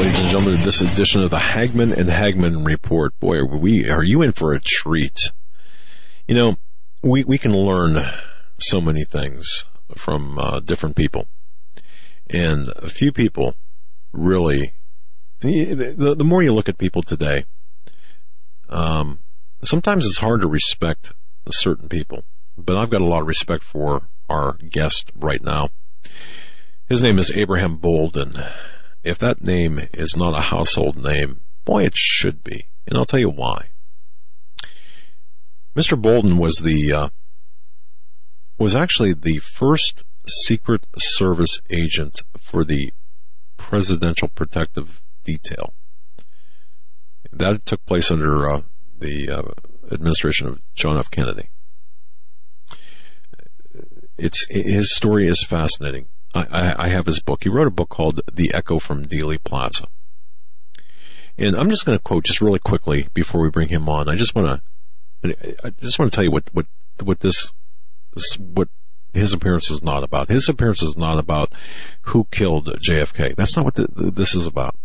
ladies and gentlemen, this edition of the Hagmann and Hagmann Report. Boy, are you in for a treat. You know, we can learn so many things from different people. And a few people really, the more you look at people today, sometimes it's hard to respect certain people. But I've got a lot of respect for our guest right now. His name is Abraham Bolden. If that name is not a household name, boy, it should be. And I'll tell you why. Mr. Bolden was actually the first Secret Service agent for the Presidential Protective Detail. That took place under the administration of John F. Kennedy. His story is fascinating. I have his book. He wrote a book called The Echo from Dealey Plaza. And I'm just going to quote just really quickly before we bring him on. I just want to tell you what his appearance is not about. His appearance is not about who killed JFK. That's not what this is about.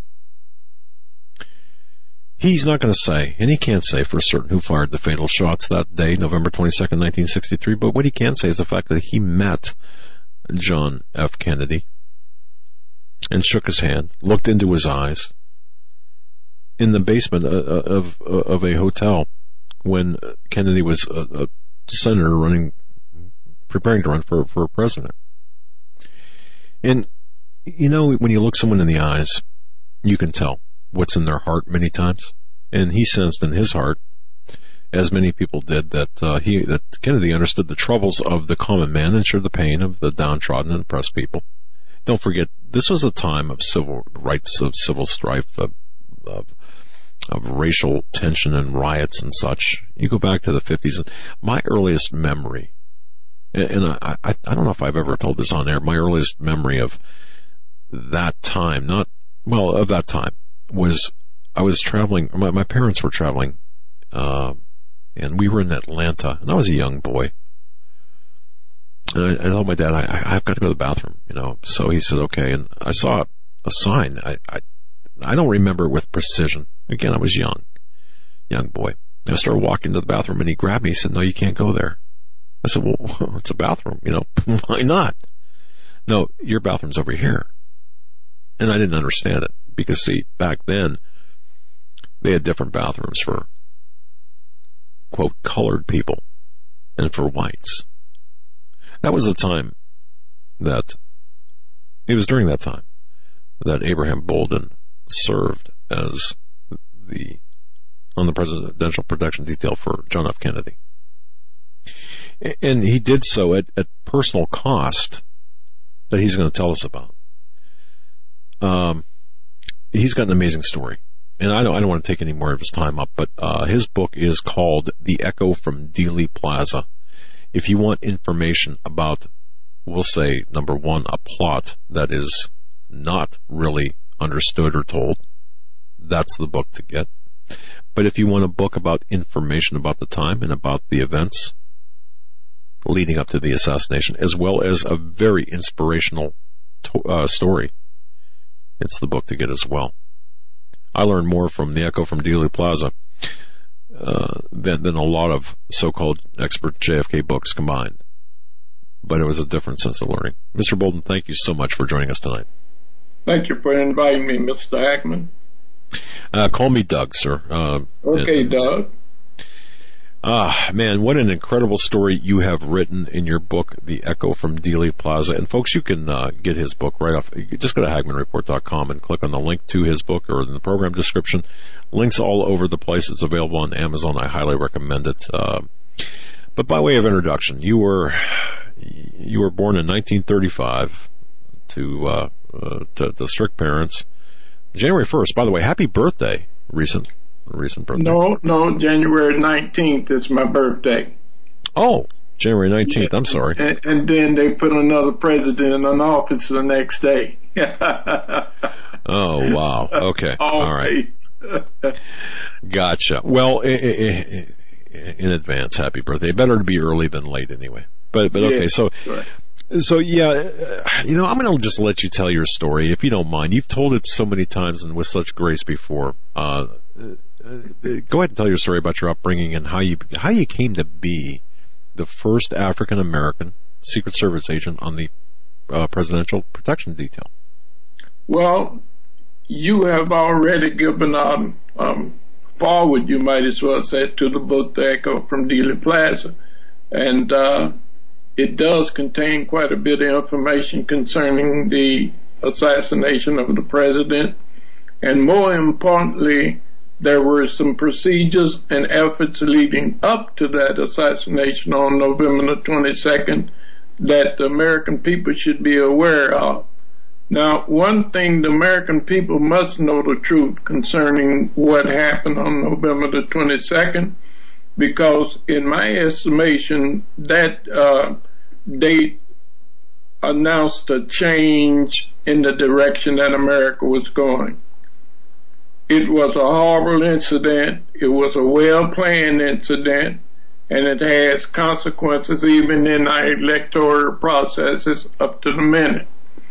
He's not going to say, and he can't say for certain who fired the fatal shots that day, November 22nd, 1963, but what he can say is the fact that he met John F. Kennedy and shook his hand, looked into his eyes in the basement of a hotel when Kennedy was a senator preparing to run for president. And, you know, when you look someone in the eyes, you can tell what's in their heart many times. And he sensed in his heart, as many people did, that Kennedy understood the troubles of the common man and shared the pain of the downtrodden and oppressed people. Don't forget, this was a time of civil rights, of civil strife, of racial tension and riots and such. You go back to the 50s, and my earliest memory, and I don't know if I've ever told this on air, my earliest memory of that time, of that time, was I was traveling, my parents were traveling, and we were in Atlanta, and I was a young boy. And I told my dad, I've got to go to the bathroom, you know. So he said, okay. And I saw a sign. I don't remember it with precision. Again, I was young boy. I started walking to the bathroom, and he grabbed me. He said, no, you can't go there. I said, well, it's a bathroom, you know. Why not? No, your bathroom's over here. And I didn't understand it because, see, back then, they had different bathrooms for, quote, colored people and for whites. That was the time it was during that time that Abraham Bolden served as on the Presidential Protection Detail for John F. Kennedy. And he did so at personal cost that he's going to tell us about. He's got an amazing story. And I don't want to take any more of his time up, but his book is called The Echo from Dealey Plaza. If you want information about, we'll say, number one, a plot that is not really understood or told, that's the book to get. But if you want a book about information about the time and about the events leading up to the assassination, as well as a very inspirational story, it's the book to get as well. I learned more from The Echo from Dealey Plaza than a lot of so-called expert JFK books combined. But it was a different sense of learning. Mr. Bolden, thank you so much for joining us tonight. Thank you for inviting me, Mr. Hagmann. Call me Doug, sir. Okay, Doug. Man, what an incredible story you have written in your book, The Echo from Dealey Plaza. And folks, you can get his book right off. Just go to HagmannReport.com and click on the link to his book or in the program description. Links all over the place. It's available on Amazon. I highly recommend it. But by way of introduction, you were born in 1935 to strict parents. January 1st, by the way, happy birthday, recent birthday. No, January 19th is my birthday. Oh, January 19th, I'm sorry. And then they put another president in office the next day. Oh, wow. Okay. All right. Gotcha. Well, in advance, happy birthday. Better to be early than late anyway. But okay, so right. So, I'm going to just let you tell your story, if you don't mind. You've told it so many times and with such grace before. Go ahead and tell your story about your upbringing and how you came to be the first African-American Secret Service agent on the Presidential Protection Detail. Well, you have already given forward, you might as well say, to the book The Echo from Dealey Plaza. And it does contain quite a bit of information concerning the assassination of the president. And more importantly, there were some procedures and efforts leading up to that assassination on November the 22nd that the American people should be aware of. Now, one thing, the American people must know the truth concerning what happened on November the 22nd, because in my estimation, that date announced a change in the direction that America was going. It was a horrible incident. It was a well-planned incident, and it has consequences even in our electoral processes up to the minute.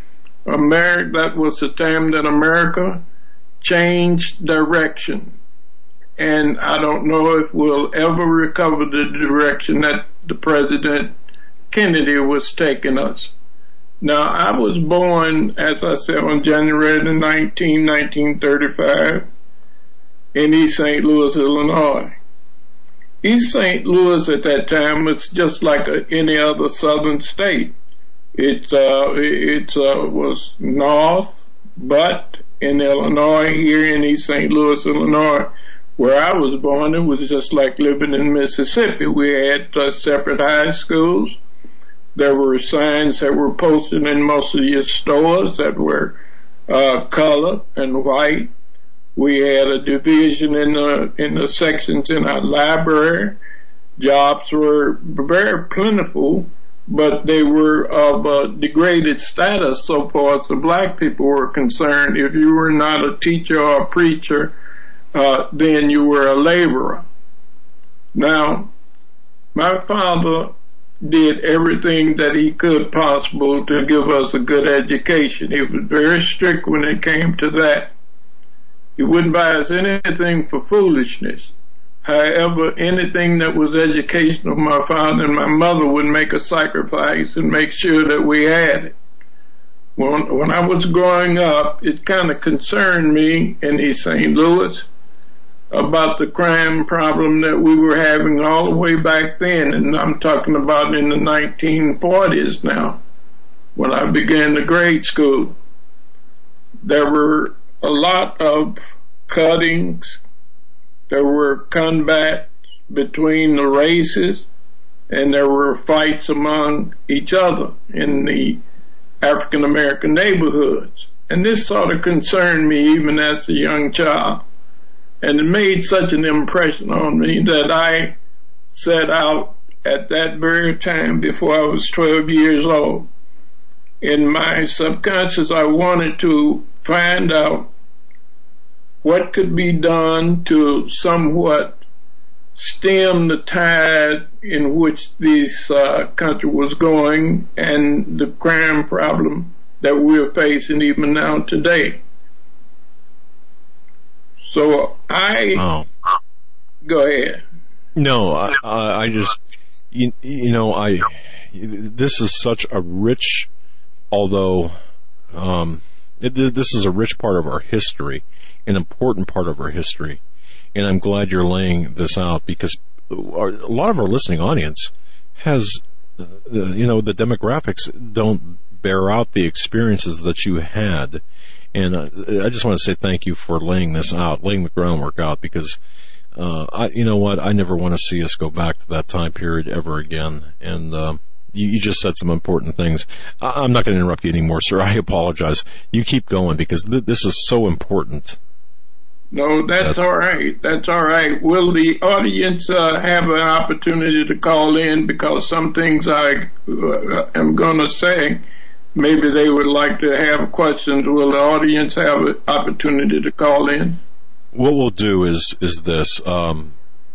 That was the time that America changed direction. And I don't know if we'll ever recover the direction that the President Kennedy was taking us. Now, I was born, as I said, on January the 19th, 1935 in East St. Louis, Illinois. East St. Louis at that time was just like any other southern state. It was north, but in Illinois, here in East St. Louis, Illinois, where I was born, it was just like living in Mississippi. We had separate high schools. There were signs that were posted in most of your stores that were color and white. We had a division in the sections in our library. Jobs were very plentiful, but they were of a degraded status so far as the black people were concerned. If you were not a teacher or a preacher, then you were a laborer. Now, my father did everything that he could possible to give us a good education. He was very strict when it came to that. He wouldn't buy us anything for foolishness. However, anything that was educational, my father and my mother would make a sacrifice and make sure that we had it. When I was growing up, it kind of concerned me in East St. Louis about the crime problem that we were having all the way back then, and I'm talking about in the 1940s now, when I began the grade school. There were a lot of cuttings. There were combats between the races, and there were fights among each other in the African American neighborhoods. And this sort of concerned me even as a young child. And it made such an impression on me that I set out at that very time, before I was 12 years old. In my subconscious, I wanted to find out what could be done to somewhat stem the tide in which this country was going and the crime problem that we're facing even now today. So go ahead. No, I just, this is such a rich, although, this is a rich part of our history, an important part of our history. And I'm glad you're laying this out, because a lot of our listening audience has, the demographics don't bear out the experiences that you had. And I just want to say thank you for laying this out, laying the groundwork out, because, I never want to see us go back to that time period ever again. And you just said some important things. I'm not going to interrupt you anymore, sir. I apologize. You keep going, because this is so important. No, that's all right. That's all right. Will the audience have an opportunity to call in? Because some things I am going to say, maybe they would like to have questions. Will the audience have an opportunity to call in? What we'll do is this.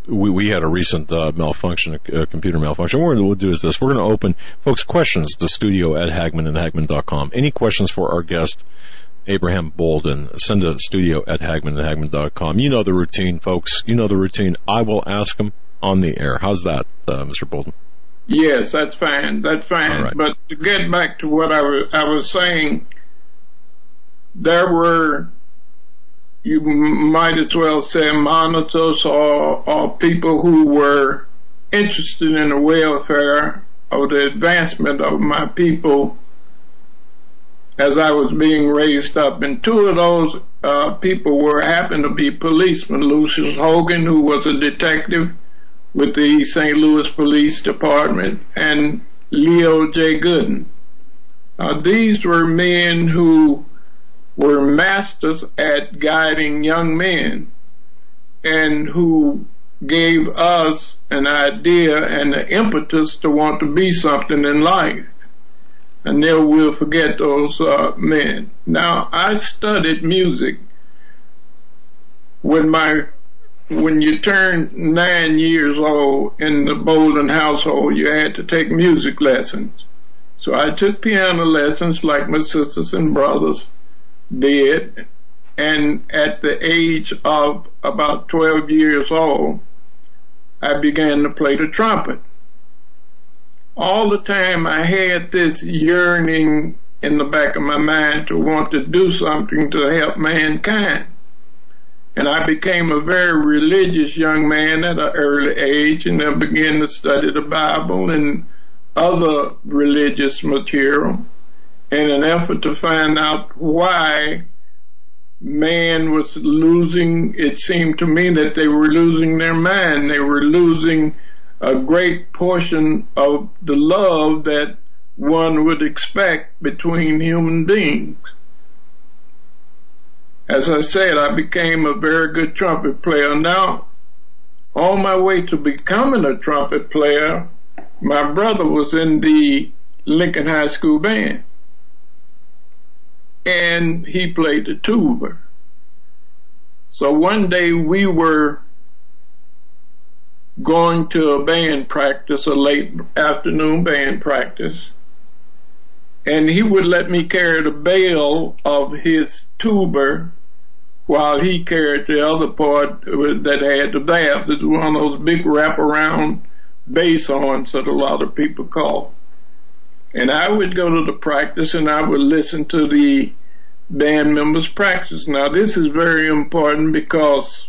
we had a recent malfunction, a computer malfunction. What we'll do is this. We're going to open, folks, questions to studio@hagmanandhagman.com. Any questions for our guest, Abraham Bolden, send to studio@hagmanandhagman.com. You know the routine, folks. You know the routine. I will ask them on the air. How's that, Mr. Bolden? Yes, that's fine. That's fine. Right. But to get back to what I was saying, there were, you might as well say, monitors or people who were interested in the welfare or the advancement of my people as I was being raised up. And two of those people happened to be policemen, Lucius Hogan, who was a detective with the St. Louis Police Department, and Leo J. Gooden. These were men who were masters at guiding young men and who gave us an idea and the impetus to want to be something in life. And never will forget those men. Now, I studied music. When you turned 9 years old in the Bolden household, you had to take music lessons. So I took piano lessons like my sisters and brothers did. And at the age of about 12 years old, I began to play the trumpet. All the time I had this yearning in the back of my mind to want to do something to help mankind. And I became a very religious young man at an early age, and I began to study the Bible and other religious material in an effort to find out why man was losing. It seemed to me that they were losing their mind. They were losing a great portion of the love that one would expect between human beings. As I said, I became a very good trumpet player. Now, on my way to becoming a trumpet player, my brother was in the Lincoln High School band, and he played the tuba. So one day we were going to a band practice, a late afternoon band practice, and he would let me carry the bell of his tuba while he carried the other part that had the bass. It was one of those big wraparound bass horns that a lot of people call. And I would go to the practice and I would listen to the band members practice. Now this is very important because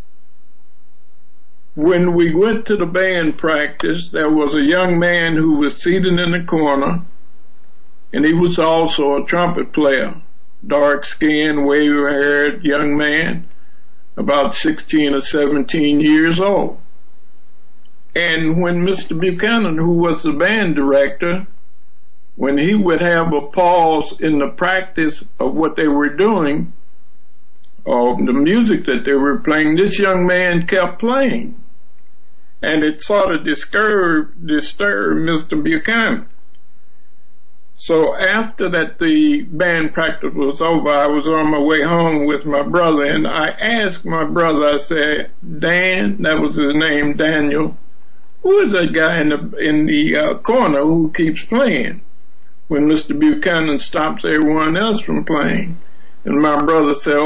when we went to the band practice, there was a young man who was seated in the corner, and he was also a trumpet player, dark-skinned, wavy-haired young man, about 16 or 17 years old. And when Mr. Buchanan, who was the band director, when he would have a pause in the practice of what they were doing, or the music that they were playing, this young man kept playing. And it sort of disturbed Mr. Buchanan. So after that the band practice was over, I was on my way home with my brother, and I asked my brother, I said, Dan, that was his name, Daniel, who is that guy in the corner who keeps playing when Mr. Buchanan stops everyone else from playing? And my brother said,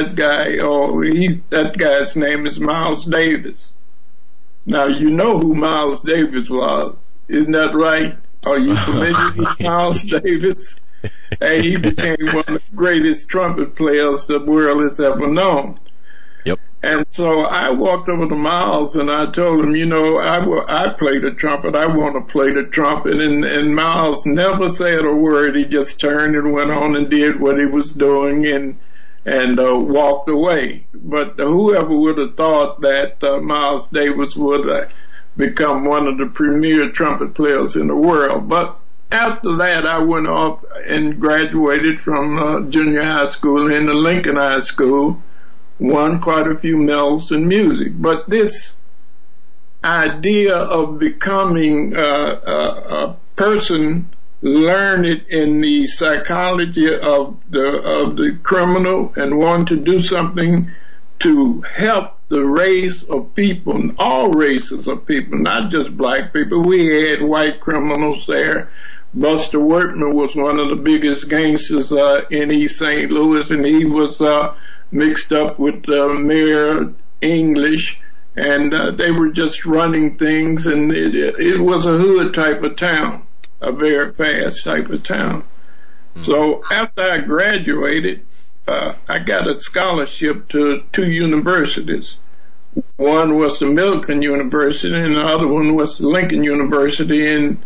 that guy's name is Miles Davis. Now, you know who Miles Davis was. Isn't that right? Are you familiar with Miles Davis? Hey, he became one of the greatest trumpet players the world has ever known. Yep. And so I walked over to Miles and I told him, I play the trumpet. I want to play the trumpet. And Miles never said a word. He just turned and went on and did what he was doing and walked away. But whoever would have thought that Miles Davis would become one of the premier trumpet players in the world. But after that, I went off and graduated from junior high school into Lincoln High School, won quite a few medals in music. But this idea of becoming a person learned in the psychology of the criminal and want to do something to help the race of people, all races of people, not just black people. We had white criminals there. Buster Workman was one of the biggest gangsters in East St. Louis, and he was mixed up with Mayor English, and they were just running things, and it was a hood type of town, a very fast type of town. So after I graduated, I got a scholarship to 2 universities. One was the Milton University, and the other one was the Lincoln University in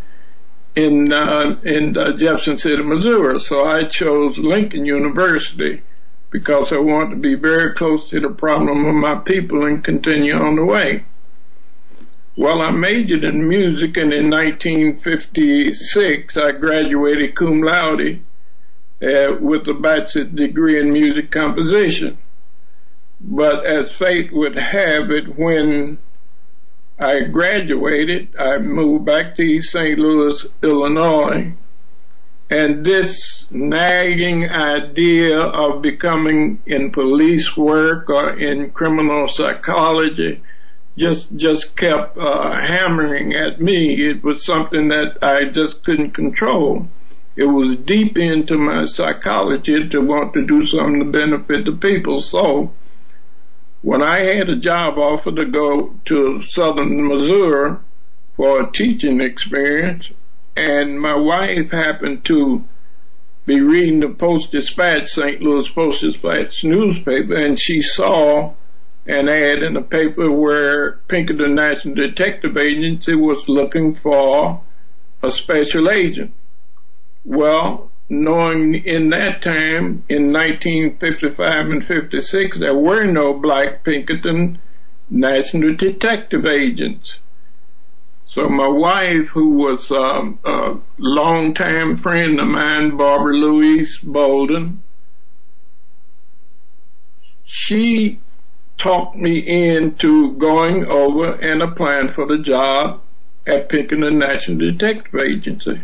Jefferson City, Missouri. So I chose Lincoln University because I wanted to be very close to the problem of my people and continue on the way. Well, I majored in music, and in 1956 I graduated cum laude with a bachelor's degree in music composition. But as fate would have it, when I graduated, I moved back to East St. Louis, Illinois, and this nagging idea of becoming in police work or in criminal psychology just kept hammering at me. It was something that I just couldn't control. It was deep into my psychology to want to do something to benefit the people. So when I had a job offer to go to southern Missouri for a teaching experience, and my wife happened to be reading the Post-Dispatch, St. Louis Post-Dispatch newspaper, and she saw an ad in the paper where Pinkerton National Detective Agency was looking for a special agent. Well, knowing in that time, in 1955 and 56, there were no black Pinkerton National Detective Agents. So my wife, who was a longtime friend of mine, Barbara Louise Bolden, she talked me into going over and applying for the job at Pinkerton National Detective Agency.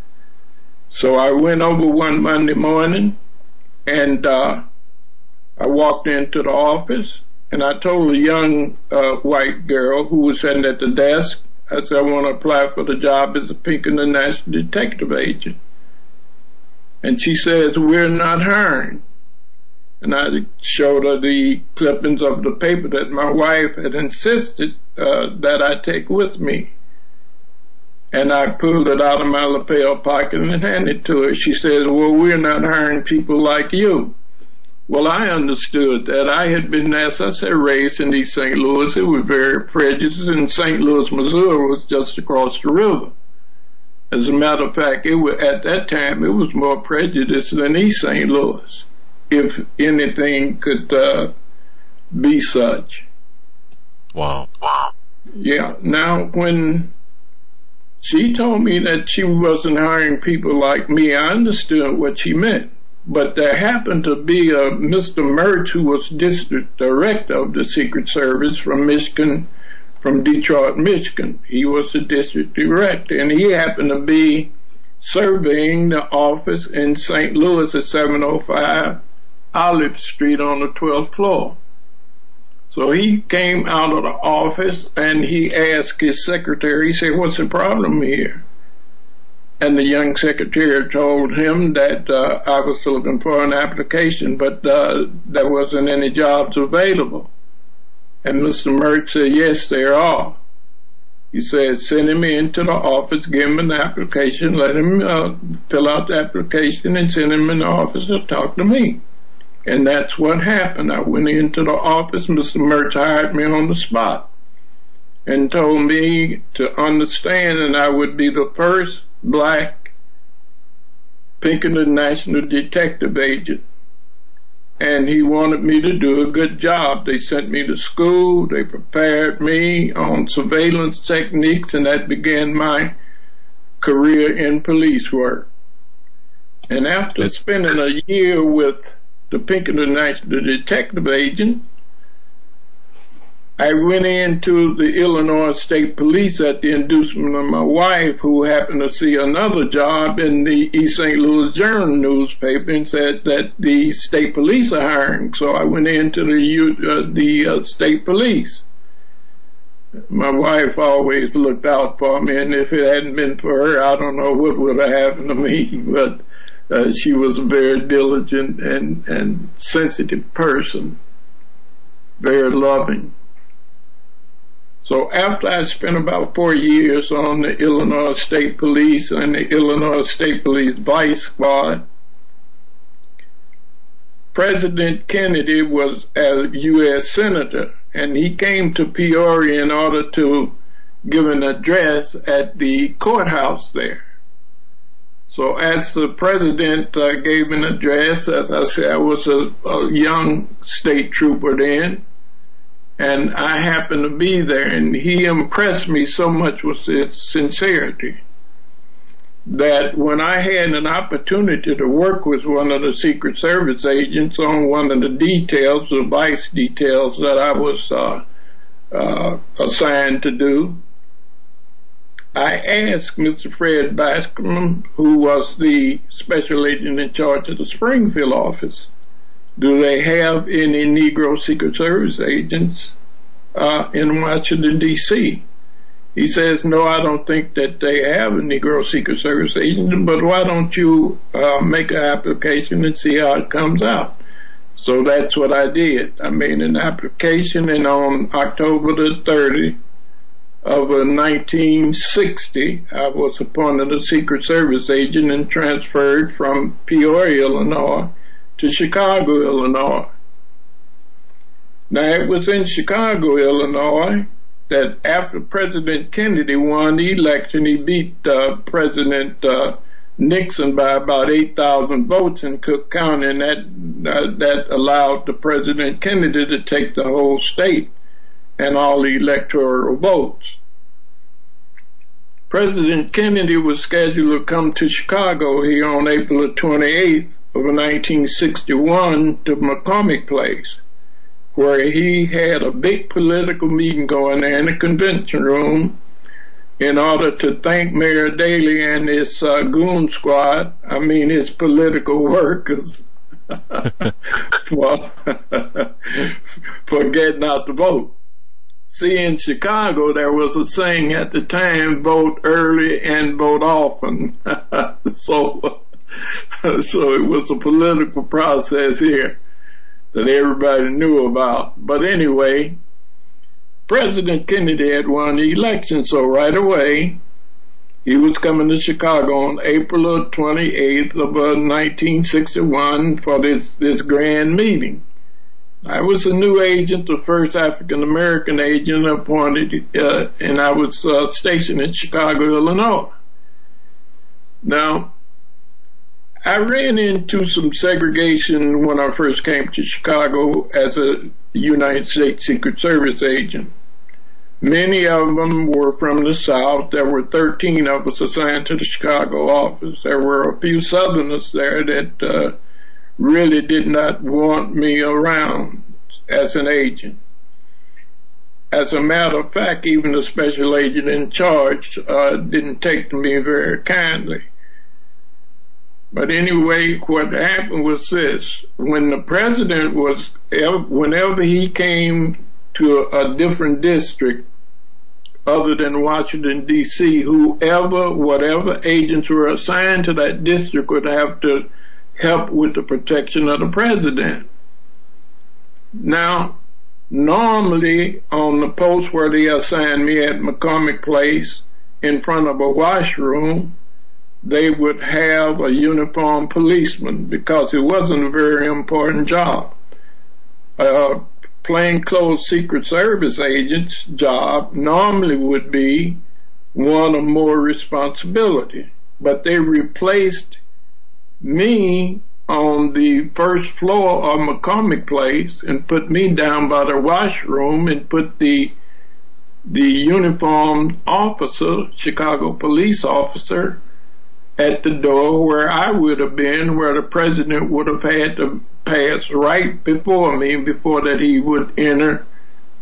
So I went over one Monday morning, and I walked into the office, and I told a young white girl who was sitting at the desk, I said, I want to apply for the job as a Pinkerton National Detective Agent. And she says, we're not hiring. And I showed her the clippings of the paper that my wife had insisted that I take with me. And I pulled it out of my lapel pocket and handed it to her. She said, well, we're not hiring people like you. Well, I understood that. I had been, as I said, raised in East St. Louis. It was very prejudiced, and St. Louis, Missouri was just across the river. As a matter of fact, at that time, it was more prejudiced than East St. Louis, if anything could be such. Wow. Yeah. Now, when she told me that she wasn't hiring people like me, I understood what she meant. But there happened to be a Mr. Mertz, who was district director of the Secret Service from Michigan, from Detroit, Michigan. He was the district director, and he happened to be surveying the office in St. Louis at 705 Olive Street on the 12th floor. So he came out of the office and he asked his secretary, he said, what's the problem here? And the young secretary told him that I was looking for an application, but there wasn't any jobs available. And Mr. Mertz said, yes, there are. He said, send him into the office, give him an application, let him fill out the application, and send him in the office to talk to me. And that's what happened. I went into the office. Mr. Mertz hired me on the spot and told me to understand that I would be the first black Pinkerton National Detective Agent. And he wanted me to do a good job. They sent me to school. They prepared me on surveillance techniques, and that began my career in police work. And after spending a year with the Pinkerton National Detective Agent, I went into the Illinois State Police at the inducement of my wife, who happened to see another job in the East St. Louis Journal newspaper and said that the state police are hiring. So I went into the state police. My wife always looked out for me, and if it hadn't been for her, I don't know what would have happened to me. But she was a very diligent and sensitive person, very loving. So after I spent about 4 years on the Illinois State Police and the Illinois State Police Vice Squad, President Kennedy was a U.S. Senator, and he came to Peoria in order to give an address at the courthouse there. So as the president gave an address, as I said, I was a young state trooper then, and I happened to be there, and he impressed me so much with his sincerity that when I had an opportunity to work with one of the Secret Service agents on one of the details, the vice details that I was assigned to do, I asked Mr. Fred Bascom, who was the special agent in charge of the Springfield office, do they have any Negro Secret Service agents in Washington, D.C.? He says, no, I don't think that they have a Negro Secret Service agent, but why don't you make an application and see how it comes out? So that's what I did. I made an application, and on October the 30th of 1960, I was appointed a Secret Service agent and transferred from Peoria, Illinois, to Chicago, Illinois. Now, it was in Chicago, Illinois, that after President Kennedy won the election, he beat President Nixon by about 8,000 votes in Cook County, and that allowed the President Kennedy to take the whole state and all the electoral votes. President Kennedy was scheduled to come to Chicago here on April the 28th of 1961 to McCormick Place, where he had a big political meeting going there in the convention room in order to thank Mayor Daley and his goon squad, his political workers, for getting out the vote. See, in Chicago, there was a saying at the time, vote early and vote often. So it was a political process here that everybody knew about. But anyway, President Kennedy had won the election, so right away, he was coming to Chicago on April 28th of 1961 for this grand meeting. I was a new agent, the first African-American agent appointed, and I was stationed in Chicago, Illinois. Now, I ran into some segregation when I first came to Chicago as a United States Secret Service agent. Many of them were from the South. There were 13 of us assigned to the Chicago office. There were a few Southerners there that really did not want me around as an agent. As a matter of fact, even the special agent in charge didn't take to me very kindly. But anyway, what happened was this. When the president whenever he came to a different district other than Washington, D.C., whatever agents were assigned to that district would have to help with the protection of the president. Now, normally on the post where they assigned me at McCormick Place in front of a washroom, they would have a uniformed policeman because it wasn't a very important job. Plainclothes Secret Service agent's job normally would be one or more responsibility, but they replaced me on the first floor of McCormick Place and put me down by the washroom and put the uniformed officer, Chicago police officer, at the door where I would have been, where the president would have had to pass right before me, before that he would enter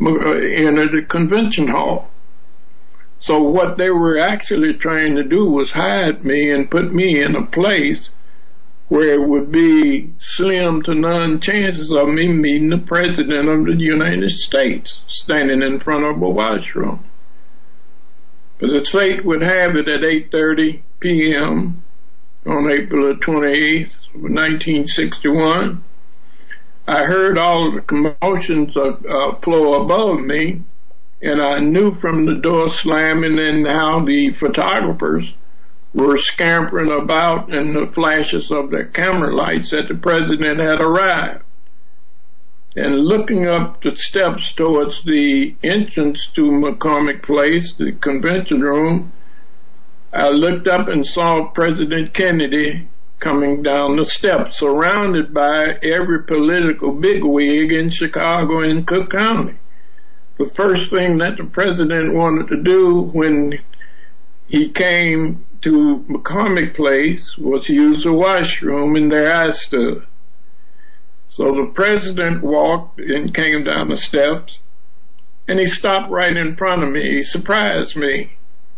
enter the convention hall. So what they were actually trying to do was hide me and put me in a place where it would be slim to none chances of me meeting the President of the United States standing in front of a washroom. But as fate would have it, at 8:30 p.m. on April 28th, 1961, I heard all of the commotions flow above me, and I knew from the door slamming and how the photographers were scampering about in the flashes of their camera lights that the President had arrived. And looking up the steps towards the entrance to McCormick Place, the convention room, I looked up and saw President Kennedy coming down the steps, surrounded by every political bigwig in Chicago and Cook County. The first thing that the President wanted to do when he came to McCormick Place was use the washroom, and there I stood. So the President walked and came down the steps, and he stopped right in front of me. He surprised me.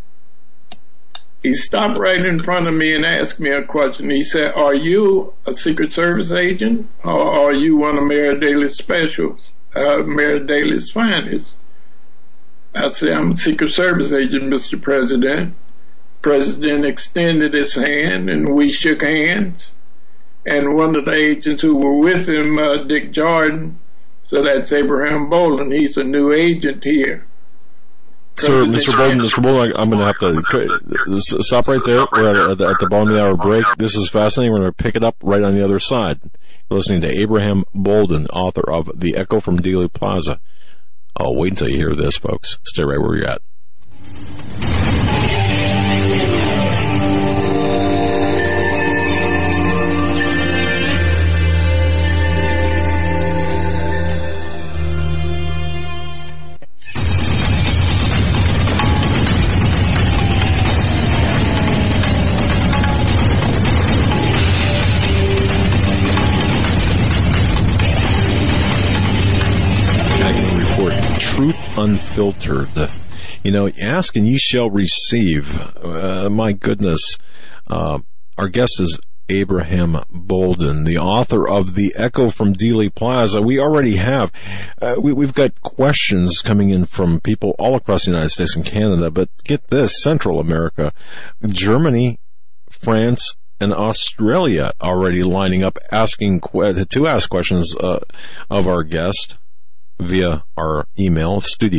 He stopped right in front of me and asked me a question. He said, "Are you a Secret Service agent, or are you one of Mayor Daley's specials, Mayor Daley's finest?" I said, "I'm a Secret Service agent, Mr. President." President extended his hand, and we shook hands. And one of the agents who were with him, Dick Jordan, said, "That's Abraham Bolden. He's a new agent here." Sir, Mr. Bolden, I'm going to have to stop right there. We're at the bottom of the hour break. This is fascinating. We're going to pick it up right on the other side. You're listening to Abraham Bolden, author of The Echo from Dealey Plaza. Oh, wait until you hear this, folks. Stay right where you're at. Truth Unfiltered. You know, ask and ye shall receive. My goodness. Our guest is Abraham Bolden, the author of The Echo from Dealey Plaza. We already have, we've got questions coming in from people all across the United States and Canada, but get this, Central America, Germany, France, and Australia already lining up to ask questions of our guest via our email,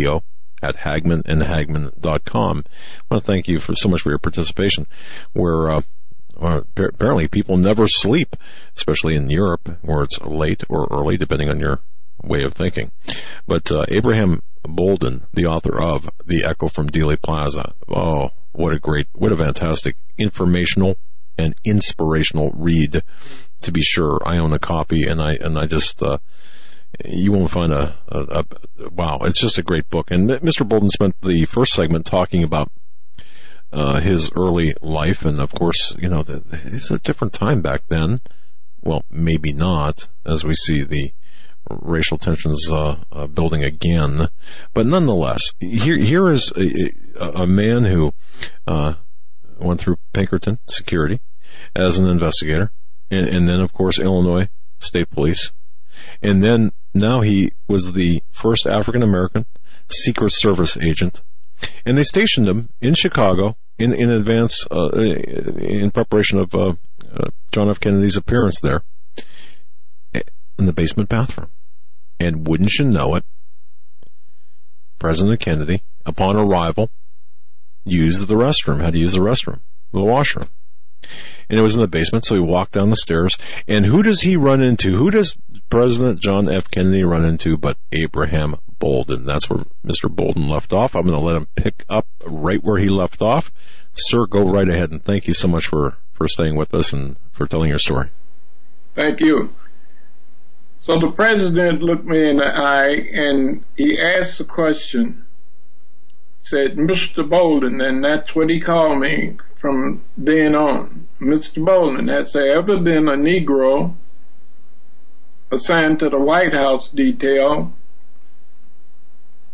studio@hagmanandhagman.com. I want to thank you so much for your participation. Where apparently people never sleep, especially in Europe, where it's late or early, depending on your way of thinking. But Abraham Bolden, the author of The Echo from Dealey Plaza. Oh, what a fantastic informational and inspirational read, to be sure. I own a copy, and I just you won't find wow, it's just a great book. And Mr. Bolden spent the first segment talking about his early life, and of course, you know, it's a different time back then. Well, maybe not, as we see the racial tensions building again. But nonetheless, here is a man who went through Pinkerton Security as an investigator, and then, of course, Illinois State Police. And then now he was the first African-American Secret Service agent. And they stationed him in Chicago in advance, in preparation of John F. Kennedy's appearance there, in the basement bathroom. And wouldn't you know it, President Kennedy, upon arrival, used the restroom, had to use the restroom, the washroom. And it was in the basement, so he walked down the stairs. And who does he run into? Who does President John F. Kennedy run into but Abraham Bolden? That's where Mr. Bolden left off. I'm going to let him pick up right where he left off. Sir, go right ahead, and thank you so much for staying with us and for telling your story. Thank you. So the President looked me in the eye, and he asked the question, said, "Mr. Bolden," and that's what he called me from then on. "Mr. Bolden, has there ever been a Negro assigned to the White House detail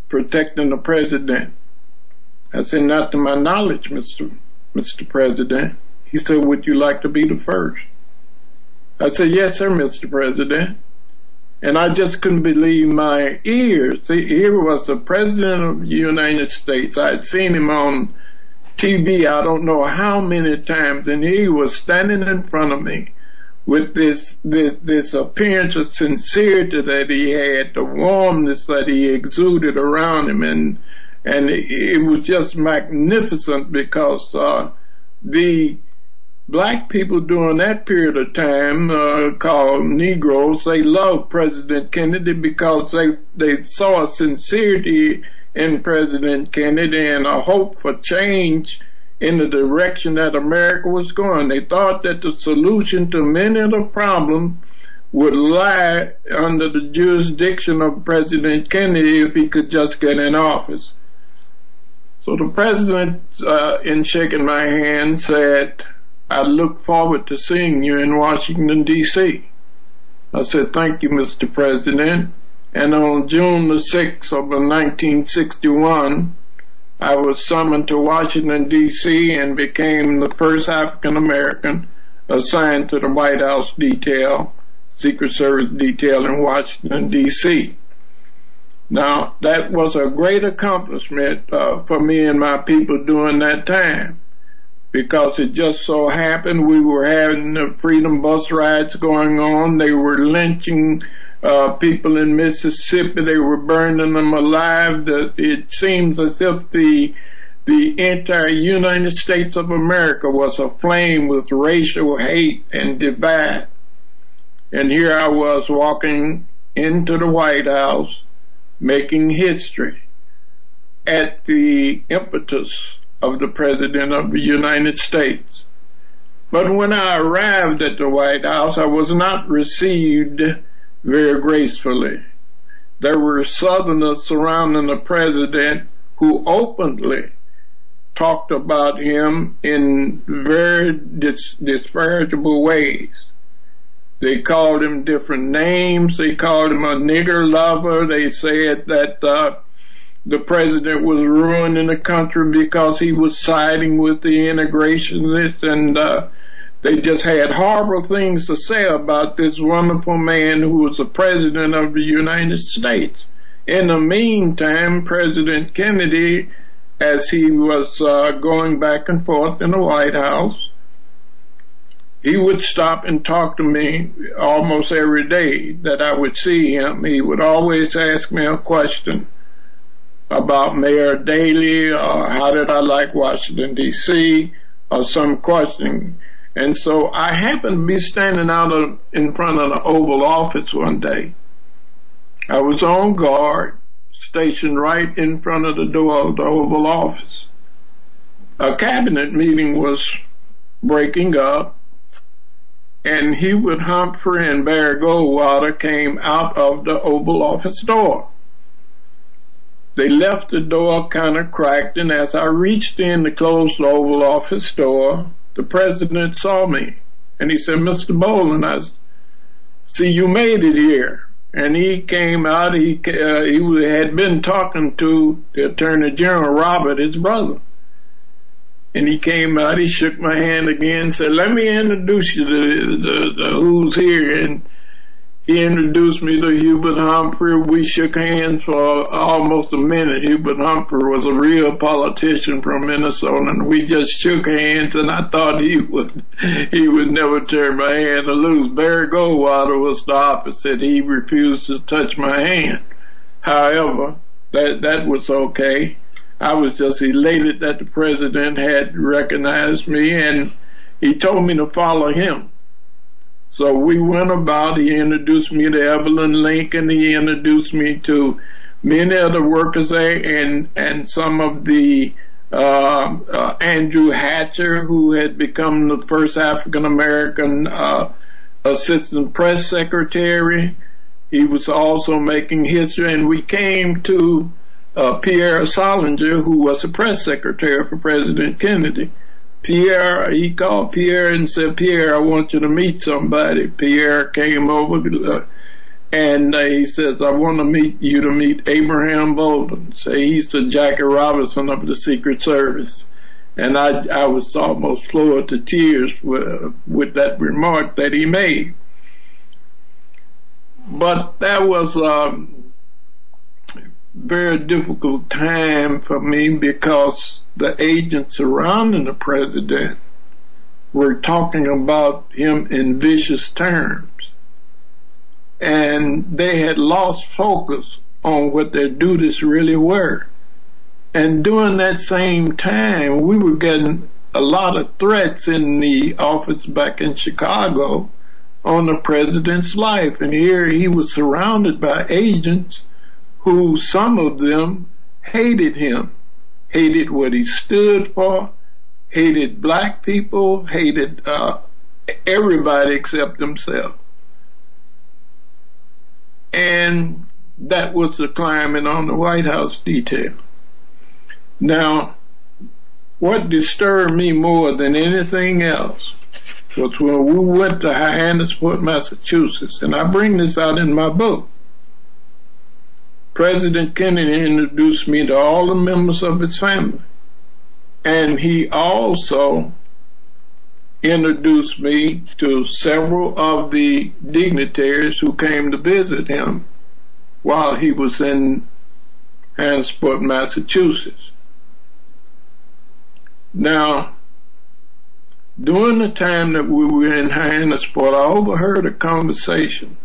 protecting the president. I said, not to my knowledge, Mr. President. He said, would you like to be the first? I said, yes, sir, Mr. President. And I just couldn't believe my ears. Here was the President of the United States. I had seen him on TV, I don't know how many times, and he was standing in front of me with this appearance of sincerity that he had, the warmness that he exuded around him, and it was just magnificent because the black people during that period of time, called Negroes, they loved President Kennedy because they saw a sincerity in President Kennedy and a hope for change in the direction that America was going. They thought that the solution to many of the problems would lie under the jurisdiction of President Kennedy if he could just get in office. So the president, in shaking my hand, said, I look forward to seeing you in Washington, D.C. I said, thank you, Mr. President. And on June the 6th of 1961, I was summoned to Washington, D.C. and became the first African American assigned to the White House detail, Secret Service detail in Washington, D.C. Now, that was a great accomplishment for me and my people during that time, because it just so happened we were having the freedom bus rides going on. They were lynching people in Mississippi. They were burning them alive. It seems as if the entire United States of America was aflame with racial hate and divide. And here I was walking into the White House, making history at the impetus of the President of the United States. But when I arrived at the White House, I was not received very gracefully. There were Southerners surrounding the President who openly talked about him in very disparaging ways. They called him different names. They called him a nigger lover. They said that the president was ruining the country because he was siding with the integrationists, and they just had horrible things to say about this wonderful man who was the president of the United States. In the meantime, President Kennedy, as he was going back and forth in the White House, he would stop and talk to me almost every day that I would see him. He would always ask me a question about Mayor Daley, or how did I like Washington, D.C., or some question. And so I happened to be standing out in front of the Oval Office one day. I was on guard, stationed right in front of the door of the Oval Office. A cabinet meeting was breaking up, and Hubert Humphrey and Barry Goldwater came out of the Oval Office door. They left the door kind of cracked, and as I reached in to close the Oval Office door, the president saw me, and he said, Mr. Boland, I see you made it here. And he came out, he had been talking to the Attorney General, Robert, his brother. And he came out, he shook my hand again, said, let me introduce you to the who's here. And he introduced me to Hubert Humphrey. We shook hands for almost a minute. Hubert Humphrey was a real politician from Minnesota, and we just shook hands, and I thought he would never turn my hand loose. Barry Goldwater was the opposite. He refused to touch my hand. However, that was okay. I was just elated that the president had recognized me, and he told me to follow him. So we went about. He introduced me to Evelyn Lincoln. He introduced me to many of the workers there, and some of the Andrew Hatcher, who had become the first African American assistant press secretary. He was also making history, and we came to Pierre Salinger, who was the press secretary for President Kennedy. He called Pierre and said, Pierre, I want you to meet somebody. Pierre came over, And he says, I want to meet Abraham Bolden. Say he's the Jackie Robinson of the Secret Service. And I was almost floored to tears with that remark that he made. But that was a very difficult time for me because the agents surrounding the president were talking about him in vicious terms. And they had lost focus on what their duties really were. And during that same time, we were getting a lot of threats in the office back in Chicago on the president's life. And here he was surrounded by agents who, some of them, hated him, hated what he stood for, hated black people, hated everybody except himself. And that was the climate on the White House detail. Now, what disturbed me more than anything else was when we went to Hyannisport, Massachusetts, and I bring this out in my book. President Kennedy introduced me to all the members of his family, and he also introduced me to several of the dignitaries who came to visit him while he was in Hyannisport, Massachusetts. Now, during the time that we were in Hyannisport, I overheard a conversation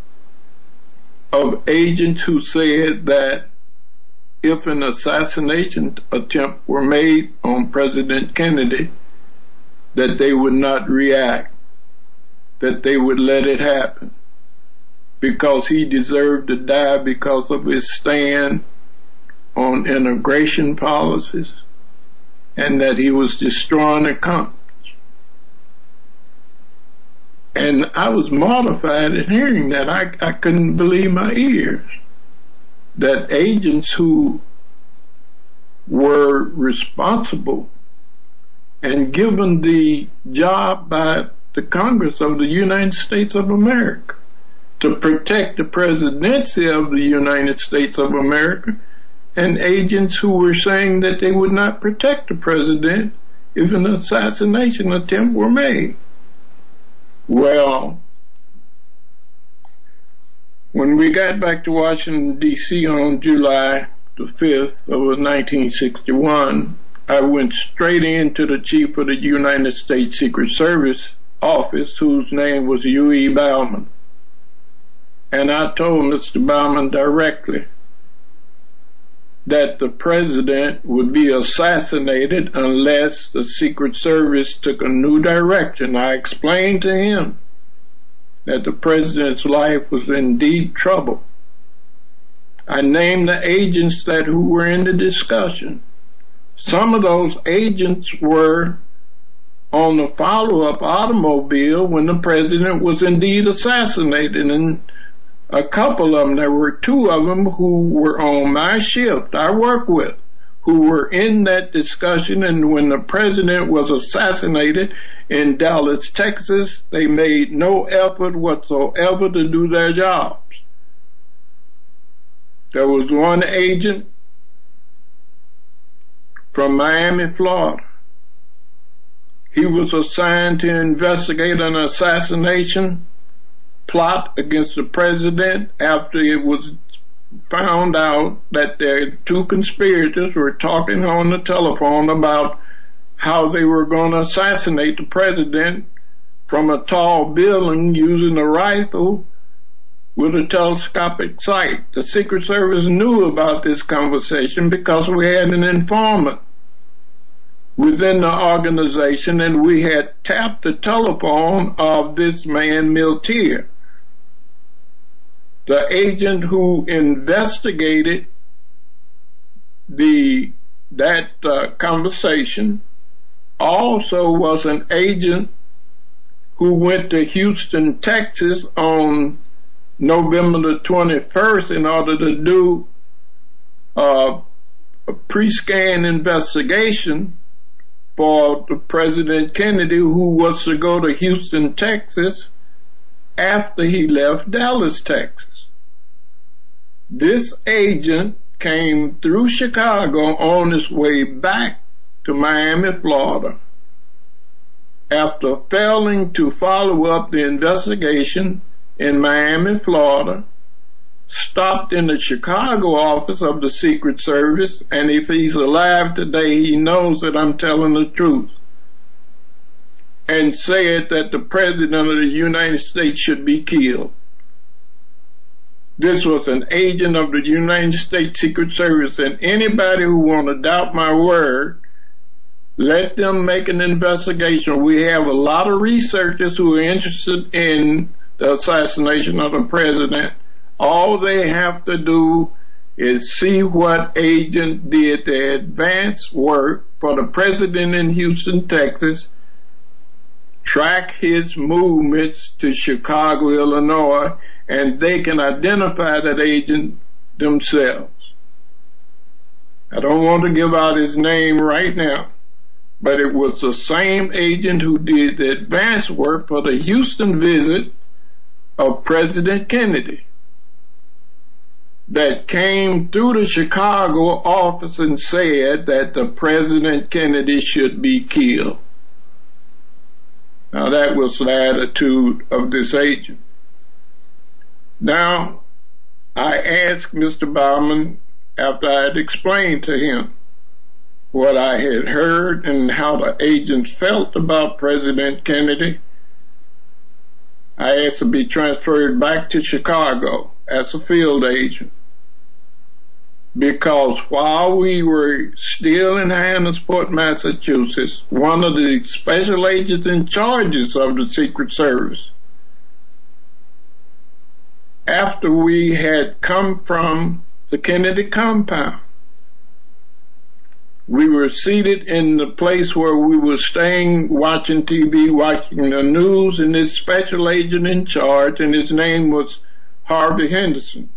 of agents who said that if an assassination attempt were made on President Kennedy, that they would not react, that they would let it happen, because he deserved to die because of his stand on immigration policies, and that he was destroying the country. And I was mortified at hearing that. I couldn't believe my ears. That agents who were responsible and given the job by the Congress of the United States of America to protect the presidency of the United States of America, and agents who were saying that they would not protect the president if an assassination attempt were made. Well, when we got back to Washington, D.C. on July the 5th of 1961, I went straight into the chief of the United States Secret Service office, whose name was U.E. Bauman. And I told Mr. Bauman directly that the president would be assassinated unless the Secret Service took a new direction. I explained to him that the president's life was in deep trouble. I named the agents who were in the discussion. Some of those agents were on the follow-up automobile when the president was indeed assassinated, and a couple of them, there were two of them who were on my shift I work with, who were in that discussion. And when the president was assassinated in Dallas, Texas, they made no effort whatsoever to do their jobs. There was one agent from Miami, Florida. He was assigned to investigate an assassination plot against the president after it was found out that the two conspirators were talking on the telephone about how they were going to assassinate the president from a tall building using a rifle with a telescopic sight. The Secret Service knew about this conversation because we had an informant within the organization, and we had tapped the telephone of this man, Miltier. The agent who investigated that conversation also was an agent who went to Houston, Texas on November the 21st in order to do a pre-scan investigation for the President Kennedy, who was to go to Houston, Texas after he left Dallas, Texas. This agent came through Chicago on his way back to Miami, Florida, after failing to follow up the investigation in Miami, Florida, stopped in the Chicago office of the Secret Service, and if he's alive today, he knows that I'm telling the truth, and said that the President of the United States should be killed. This was an agent of the United States Secret Service, and anybody who want to doubt my word, let them make an investigation. We have a lot of researchers who are interested in the assassination of the president. All they have to do is see what agent did the advance work for the president in Houston, Texas, track his movements to Chicago, Illinois, and they can identify that agent themselves. I don't want to give out his name right now, but it was the same agent who did the advance work for the Houston visit of President Kennedy that came through the Chicago office and said that the President Kennedy should be killed. Now that was the attitude of this agent. Now, I asked Mr. Baumann, after I had explained to him what I had heard and how the agents felt about President Kennedy, I asked to be transferred back to Chicago as a field agent. Because while we were still in Hannahsport, Massachusetts, one of the special agents in charge of the Secret Service, after we had come from the Kennedy compound, we were seated in the place where we were staying, watching TV, watching the news, and this special agent in charge, and his name was Harvey Henderson,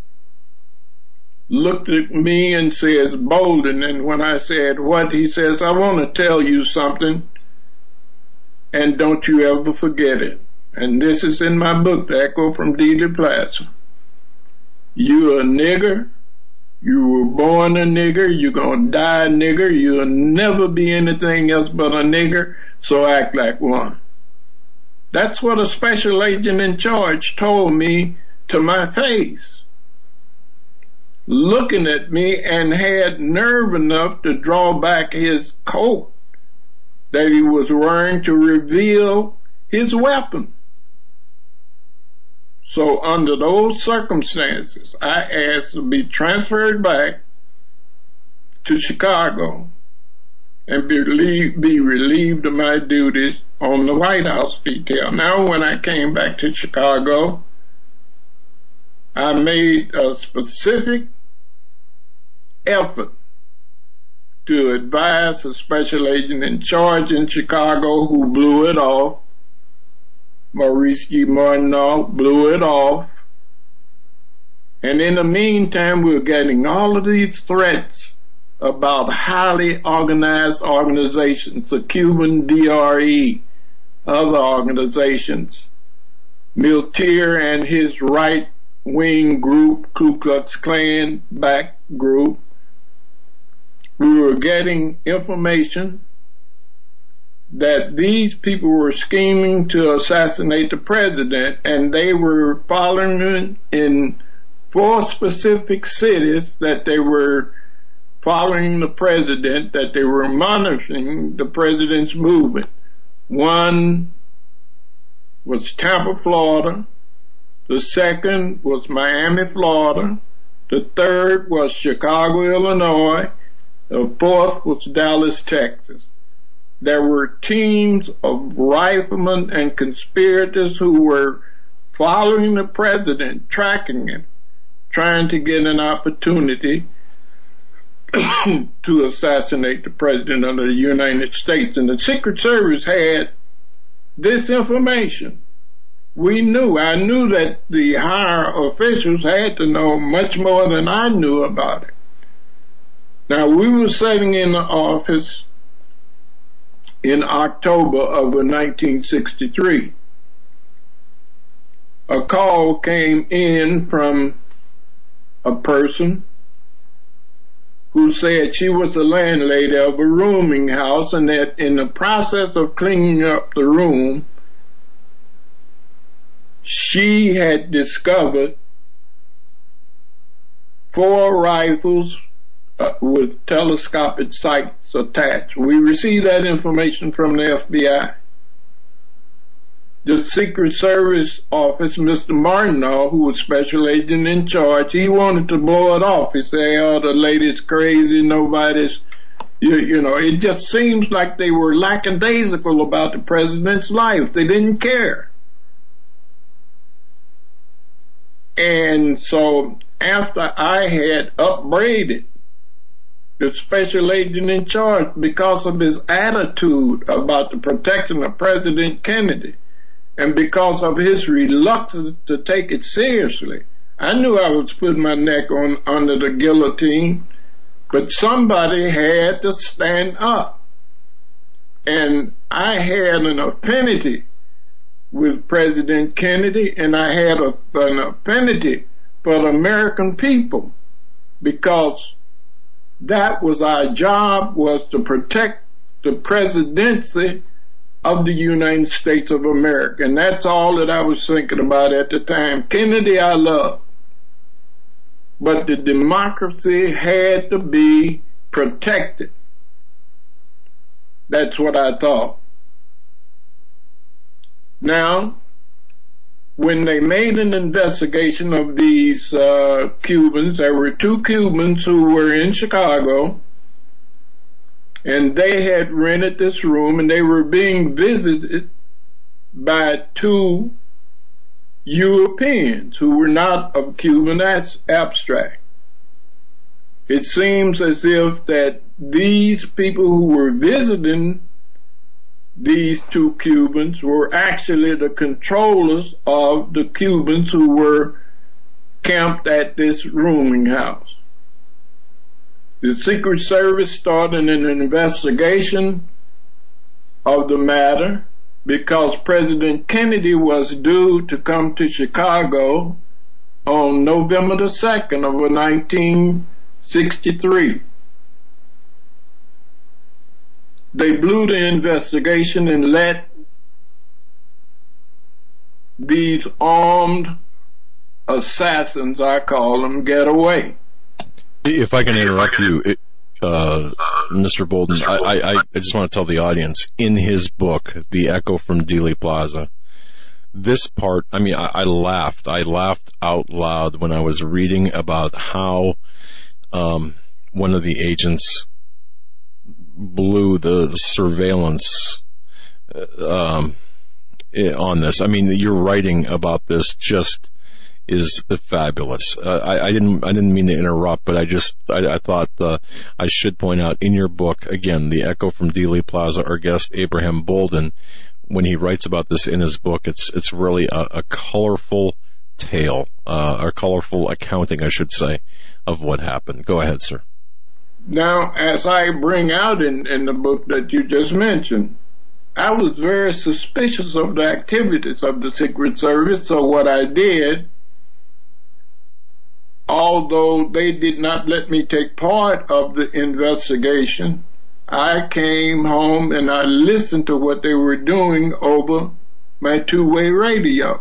looked at me and says, Bolden, and when I said, what? He says, I want to tell you something, and don't you ever forget it. And this is in my book, The Echo from Dealey Plaza. You're a nigger. You were born a nigger. You're going to die a nigger. You'll never be anything else but a nigger, so act like one. That's what a special agent in charge told me to my face, looking at me, and had nerve enough to draw back his coat that he was wearing to reveal his weapon. So under those circumstances, I asked to be transferred back to Chicago and be relieved of my duties on the White House detail. Now, when I came back to Chicago, I made a specific effort to advise a special agent in charge in Chicago who blew it off. Maurice G. Martineau blew it off. And in the meantime, we were getting all of these threats about highly organized organizations, the Cuban DRE, other organizations, Miltier and his right-wing group, Ku Klux Klan back group. We were getting information that these people were scheming to assassinate the president, and they were following in 4 specific cities that they were following the president, that they were monitoring the president's movement. One was Tampa, Florida. The second was Miami, Florida. The third was Chicago, Illinois. The fourth was Dallas, Texas. There were teams of riflemen and conspirators who were following the president, tracking him, trying to get an opportunity to assassinate the president of the United States. And the Secret Service had this information. I knew that the higher officials had to know much more than I knew about it. Now, we were sitting in the office in October of 1963. A call came in from a person who said she was the landlady of a rooming house, and that in the process of cleaning up the room, she had discovered 4 rifles with telescopic sights attached. We received that information from the FBI. The Secret Service office, Mr. Martineau, who was special agent in charge, he wanted to blow it off. He said, oh, the lady's crazy, nobody's, you know, it just seems like they were lackadaisical about the president's life. They didn't care. And so after I had upbraided the special agent in charge because of his attitude about the protection of President Kennedy, and because of his reluctance to take it seriously, I knew I was putting my neck under the guillotine, but somebody had to stand up. And I had an affinity with President Kennedy, and I had an affinity for the American people, because that was our job, was to protect the presidency of the United States of America. And that's all that I was thinking about at the time. Kennedy I love, but the democracy had to be protected. That's what I thought. Now, when they made an investigation of these Cubans, there were 2 Cubans who were in Chicago, and they had rented this room, and they were being visited by 2 Europeans who were not of Cuban abstract. It seems as if that these people who were visiting these 2 Cubans were actually the controllers of the Cubans who were camped at this rooming house. The Secret Service started an investigation of the matter because President Kennedy was due to come to Chicago on November the 2nd of 1963. They blew the investigation and let these armed assassins, I call them, get away. If I can interrupt you, Mr. Bolden, I just want to tell the audience, in his book, The Echo from Dealey Plaza, this part, I mean, I laughed out loud when I was reading about how one of the agents blew the surveillance on this. I mean, your writing about this just is fabulous. I didn't mean to interrupt, but I thought I should point out in your book, again, The Echo from Dealey Plaza, our guest Abraham Bolden, when he writes about this in his book, it's really a colorful tale, or colorful accounting, I should say, of what happened. Go ahead, sir. Now, as I bring out in the book that you just mentioned, I was very suspicious of the activities of the Secret Service, so what I did, although they did not let me take part of the investigation, I came home and I listened to what they were doing over my 2-way radio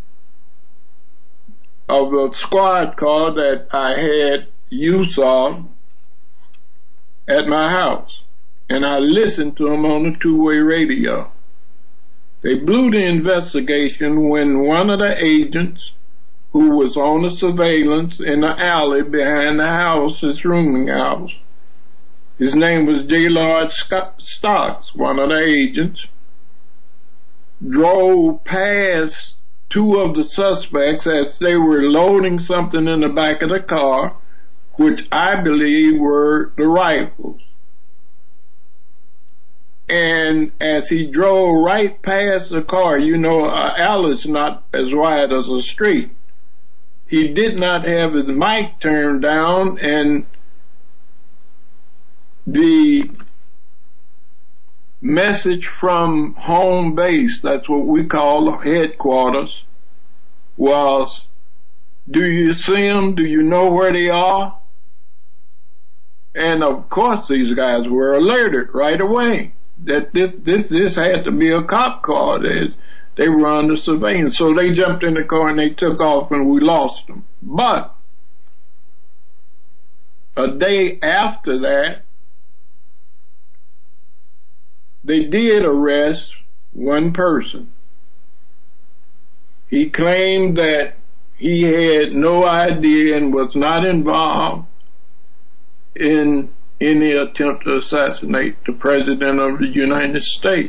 of a squad car that I had use of at my house. And I listened to them on the 2-way radio. They blew the investigation when one of the agents who was on the surveillance in the alley behind the house, his rooming house, his name was Gaylord Stocks, one of the agents, drove past 2 of the suspects as they were loading something in the back of the car, which I believe were the rifles. And as he drove right past the car, you know, an alley is not as wide as a street. He did not have his mic turned down, and the message from home base, that's what we call headquarters, was Do you see them? Do you know where they are? And of course these guys were alerted right away that this had to be a cop car. They were under surveillance. So they jumped in the car and they took off and we lost them. But a day after that, they did arrest one person. He claimed that he had no idea and was not involved in any attempt to assassinate the President of the United States.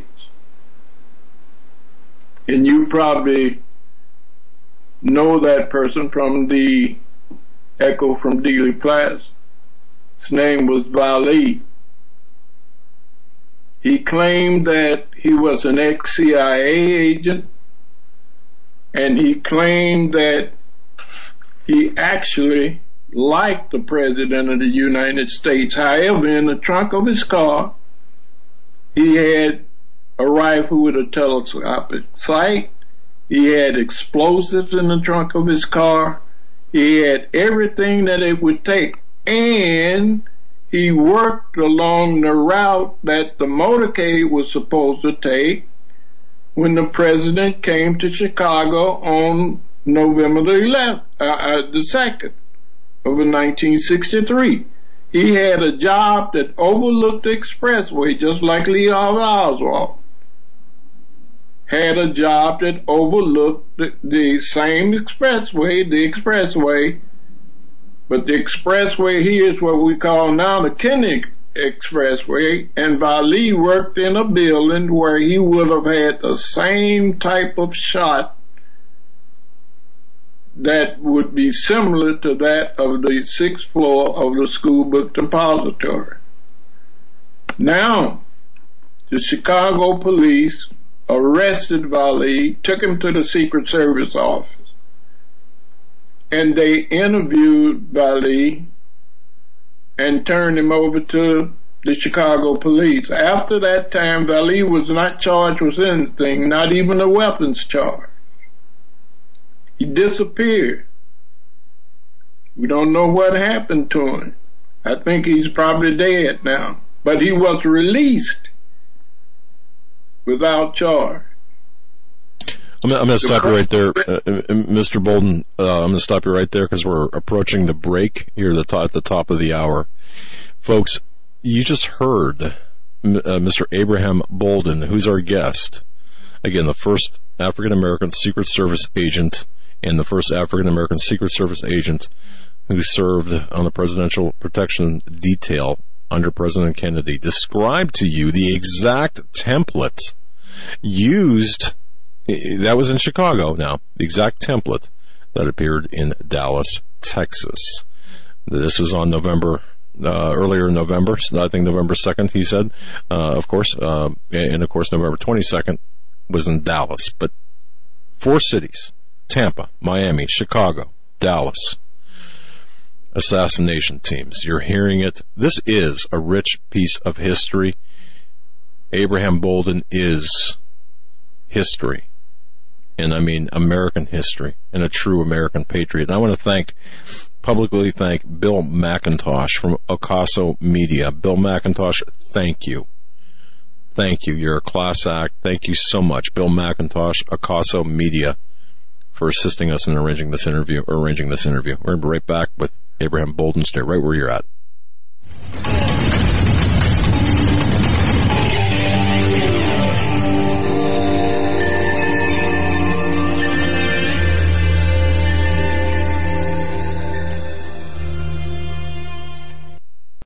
And you probably know that person from the Echo from Dealey Plaza. His name was Vallee. He claimed that he was an ex-CIA agent, and he claimed that he actually liked the President of the United States. However, in the trunk of his car, he had a rifle with a telescopic sight. He had explosives in the trunk of his car. He had everything that it would take. And he worked along the route that the motorcade was supposed to take when the President came to Chicago on November the 2nd of 1963. He had a job that overlooked the expressway, just like Lee Harvey Oswald had a job that overlooked the same expressway, but the expressway here is what we call now the Kennedy Expressway, and Vallee worked in a building where he would have had the same type of shot that would be similar to that of the 6th floor of the school book depository. Now, the Chicago police arrested Vallee, took him to the Secret Service office, and they interviewed Vallee and turned him over to the Chicago police. After that time, Vallee was not charged with anything, not even a weapons charge. He disappeared. We don't know what happened to him. I think he's probably dead now. But he was released without charge. I'm going to stop you right there, Mr. Bolden. I'm going to stop you right there because we're approaching the break here at the top of the hour. Folks, you just heard Mr. Abraham Bolden, who's our guest. Again, the first African-American Secret Service agent and the first African-American Secret Service agent who served on the Presidential Protection Detail under President Kennedy, described to you the exact template used. That was in Chicago now, the exact template that appeared in Dallas, Texas. This was on earlier in November, I think November 2nd, he said, of course, and of course November 22nd was in Dallas. But 4 cities, Tampa, Miami, Chicago, Dallas, assassination teams. You're hearing it. This is a rich piece of history. Abraham Bolden is history. And I mean American history and a true American patriot. And I want to publicly thank Bill McIntosh from Ocaso Media. Bill McIntosh, thank you. Thank you. You're a class act. Thank you so much, Bill McIntosh, Ocaso Media, for assisting us in arranging this interview. We're going to be right back with Abraham Bolden. Stay right where you're at.